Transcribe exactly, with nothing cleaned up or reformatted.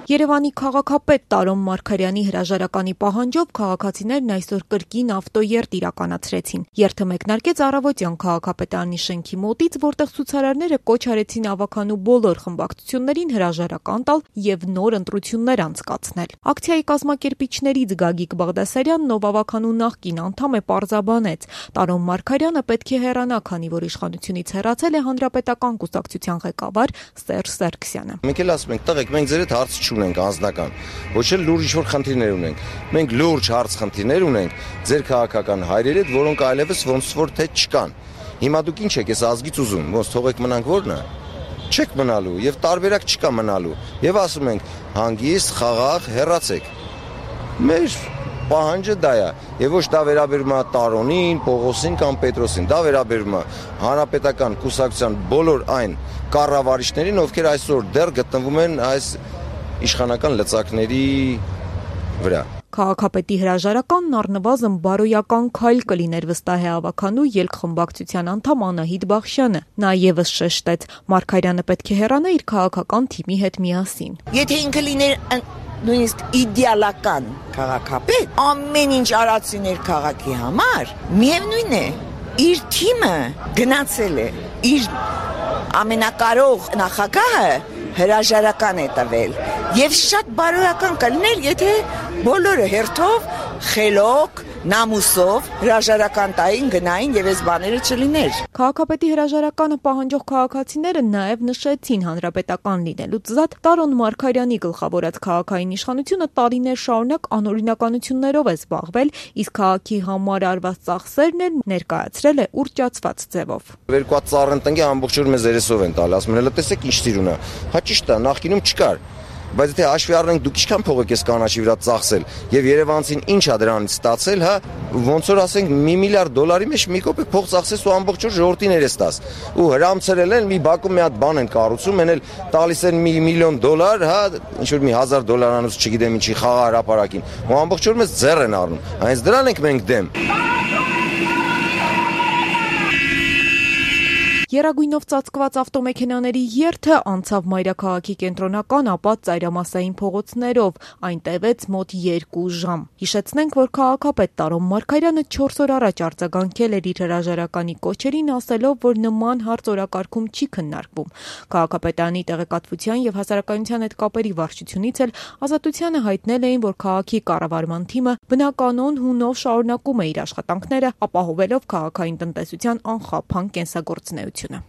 Երևանի քաղաքապետ Տարոն Մարգարյանի հրաժարականի պահանջով քաղաքացիներն այսօր կրկին ավտոերթ իրականացրեցին։ Երթը մեկնարկեց առավոտյան քաղաքապետարանի շենքի մոտից, որտեղ ցուցարարները կոչ արեցին ավականու բոլոր խմբակցություններին հրաժարական տալ եւ նոր ընտրություններ անցկացնել։ Ակցիայի կազմակերպիչներից Գագիկ Բաղդասարյանն, ով ավականու նախկին անդամ է, պարզաբանեց. Տարոն Մարգարյանը պետք է հեռանա, քանի որ իշխանությունից հեռացել է Հանրապետական կուսակցության ղեկավար Սերժ Սարգսյանը։ Մենք էլ ասում ենք, տղեկ, մենք ձեր հետ հարց չունենք անձնական, ոչ էլ լուրջ ինչ-որ խնդիրներ ունենք։ Մենք լուրջ հարց խնդիրներ ունենք ձեր քաղաքական հայրերի հետ, որոնք այլևս ոնց որ թե չկան։ Հիմա դուք ինչ եք այս ազգից ուզում, ոնց թողեք մնանք որն է։ Չեք մնալու եւ տարբերակ չկա մնալու։ Եվ ասում ենք, հանգիստ, խաղաղ, հեռացեք։ Մեր պահանջը դա է, եւ ոչ դա վերաբերում է Տարոնին, Պողոսին կամ Պետրոսին, դա վերաբերում է Հանրապետական կուսակցության բոլոր այն կառավարիչներին, ովքեր այսօր դեռ գտնվում են այս իշխանական լծակների վրա։ Քաղաքապետի հրաժարականն առնվազն բարոյական քայլ կլիներ, վստահ է ավականու ելքխմբակցության անդամ Անահիտ Բախշյանը։ Նա եւս շեշտեց, Մարգարյանը պետք է հեռանա իր քաղաքական թիմի հետ միասին։ Եթե ինքը լիներ նույնիսկ իդեալական քաղաքապետ, ամեն ինչ արածիներ քաղաքի համար, միևնույն է, իր թիմը գնացել է, իր ամենակարող նախագահը հրաժարական է տվել եւ շատ բարոյական կլիներ, եթե բոլորը հերթով, խելոք, նամուսով հրաժարական տային, գնային եւ այս բաները չլիներ։ Քաղաքապետի հրաժարականը պահանջող քաղաքացիները նաեւ նշեցին հանրապետական լինելուց զատ Տարոն Մարգարյանի գլխավորած քաղաքային իշխանությունը տարիներ շարունակ անօրինականություններով է զբաղվել, իսկ քաղաքի համար արված ծախսերն էլ ներկայացրել է ուռճացված ձևով։ Երկու հատ ծառ ընտնքի ամբողջ օր մեզ երեսով են տալի, ասում են, հələ տեսեք ինչ տիրուն է։ Հա ճիշտ է, նախկինում չկար։ Բայց եթե հաշվի առնենք դուք ինչքան փող եք կանաչի վրա ծախսել եւ Երևանցին ինչ է դրանից ստացել, հա, ոնց որ ասենք մի միլիարդ դոլարի մեջ մի կոպեկ փող ծախսես ու ամբողջ օր ժողովրդին երես տաս։ Ու հրամցրել են մի բակում մի հատ բան են կառուցում, են էլ տալիս են մի միլիոն դոլար, հա, ինչ որ մի հազար դոլարանոց չգիտեմ ինչի խաղա հրապարակին։ Ու ամբողջ օր մեզ ձեռ են առնում։ Հենց դրան ենք մենք դեմ։ Եռագույնով ծածկված ավտոմեքենաների երթը անցավ մայրաքաղաքի կենտրոնական, ապա ծայրամասային փողոցներով, այն տևեց մոտ երկու ժամ։ Հիշեցնենք, որ քաղաքապետ Տարոն Մարգարյանը չորս օր առաջ արձագանքել էր իր հրաժարականի կոչերին, ասելով, որ նման հարց օրակարգում չի քննարկվում։ Քաղաքապետարանի տեղեկատվության եւ հասարակայնության հետ կապերի վարչությունից էլ Ազատությանը հայտնել էին, որ քաղաքի կառավարման թիմը բնականոն հունով շարունակում է իր աշխատանքները, ապահովելով քաղաքային տնտեսության անխափան կենսագործունեությունը։